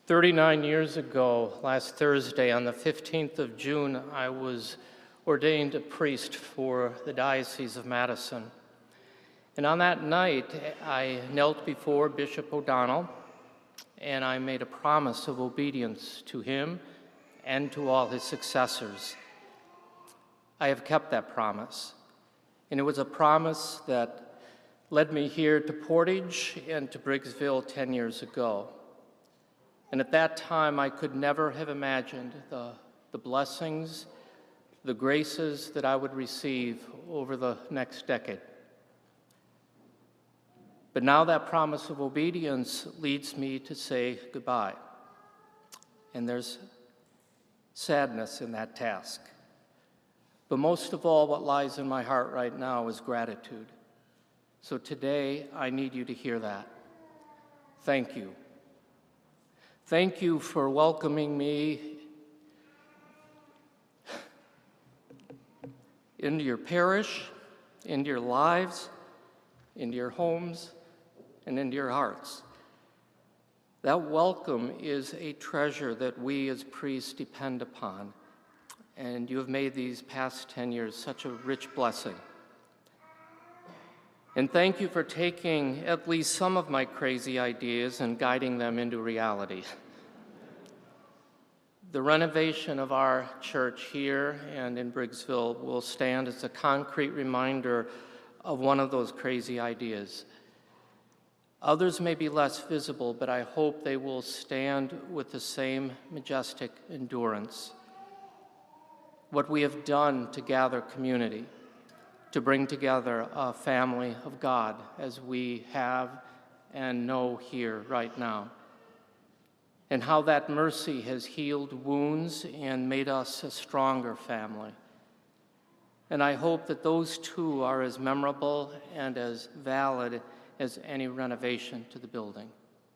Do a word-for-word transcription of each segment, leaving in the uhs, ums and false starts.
thirty-nine years ago, last Thursday, on the fifteenth of June, I was ordained a priest for the Diocese of Madison. And on that night, I knelt before Bishop O'Donnell, and I made a promise of obedience to him and to all his successors. I have kept that promise, and it was a promise that led me here to Portage and to Briggsville ten years ago. And at that time, I could never have imagined the, the blessings, the graces that I would receive over the next decade. But now that promise of obedience leads me to say goodbye. And there's sadness in that task. But most of all, what lies in my heart right now is gratitude. So today, I need you to hear that. Thank you. Thank you for welcoming me into your parish, into your lives, into your homes, and into your hearts. That welcome is a treasure that we as priests depend upon, and you have made these past ten years such a rich blessing. And thank you for taking at least some of my crazy ideas and guiding them into reality. The renovation of our church here and in Briggsville will stand as a concrete reminder of one of those crazy ideas. Others may be less visible, but I hope they will stand with the same majestic endurance. What we have done to gather community, to bring together a family of God as we have and know here right now, and how that mercy has healed wounds and made us a stronger family. And I hope that those two are as memorable and as valid as any renovation to the building.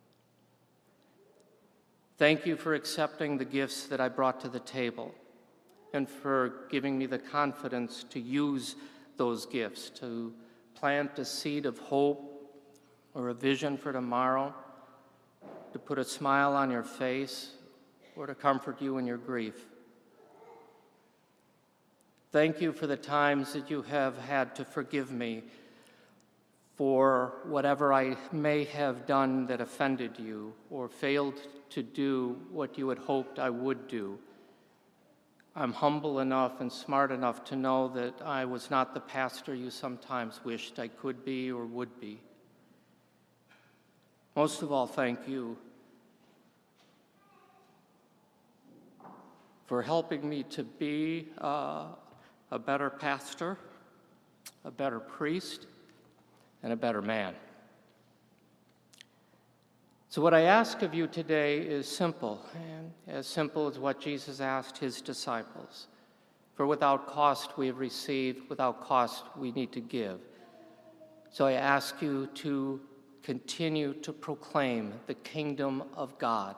Thank you for accepting the gifts that I brought to the table and for giving me the confidence to use those gifts, to plant a seed of hope or a vision for tomorrow, to put a smile on your face, or to comfort you in your grief. Thank you for the times that you have had to forgive me for whatever I may have done that offended you or failed to do what you had hoped I would do. I'm humble enough and smart enough to know that I was not the pastor you sometimes wished I could be or would be. Most of all, thank you for helping me to be uh, a better pastor, a better priest, and a better man. So what I ask of you today is simple, and as simple as what Jesus asked his disciples. For without cost we have received, without cost we need to give. So I ask you to continue to proclaim the kingdom of God.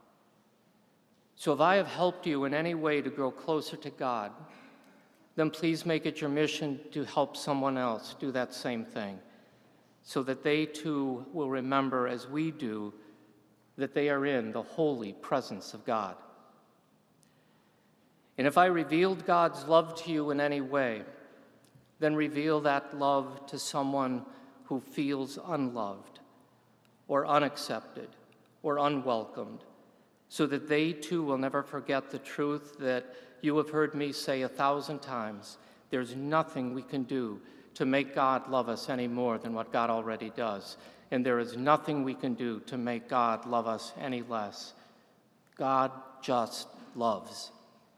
So if I have helped you in any way to grow closer to God, then please make it your mission to help someone else do that same thing, so that they too will remember, as we do, that they are in the holy presence of God. And if I revealed God's love to you in any way, then reveal that love to someone who feels unloved or unaccepted or unwelcomed, so that they too will never forget the truth that you have heard me say a thousand times. There's nothing we can do to make God love us any more than what God already does. And there is nothing we can do to make God love us any less. God just loves.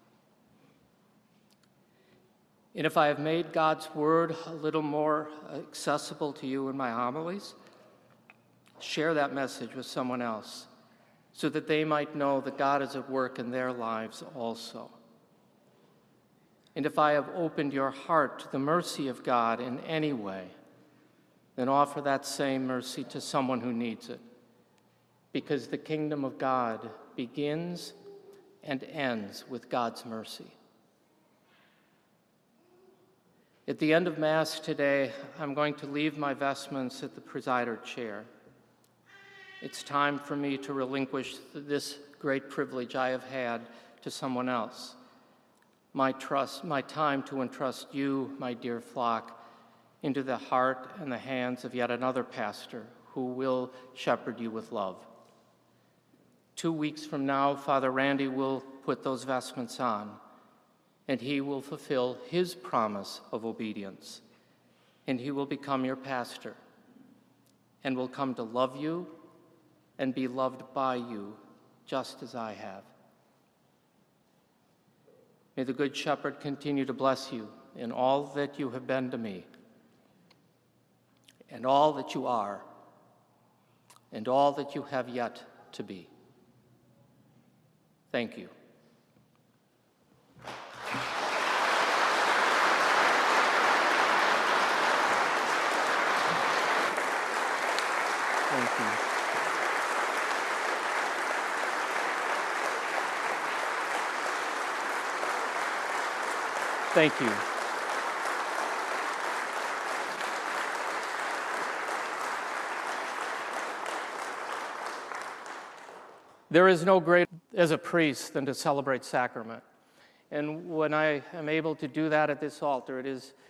And if I have made God's word a little more accessible to you in my homilies, share that message with someone else so that they might know that God is at work in their lives also. And if I have opened your heart to the mercy of God in any way, then offer that same mercy to someone who needs it, because the kingdom of God begins and ends with God's mercy. At the end of Mass today, I'm going to leave my vestments at the presider chair. It's time for me to relinquish this great privilege I have had to someone else. My trust, my time to entrust you, my dear flock, into the heart and the hands of yet another pastor who will shepherd you with love. Two weeks from now, Father Randy will put those vestments on, and he will fulfill his promise of obedience, and he will become your pastor, and will come to love you and be loved by you, just as I have. May the Good Shepherd continue to bless you in all that you have been to me, and all that you are, and all that you have yet to be. Thank you. Thank you. Thank you. There is no greater as a priest than to celebrate sacrament. And when I am able to do that at this altar, it is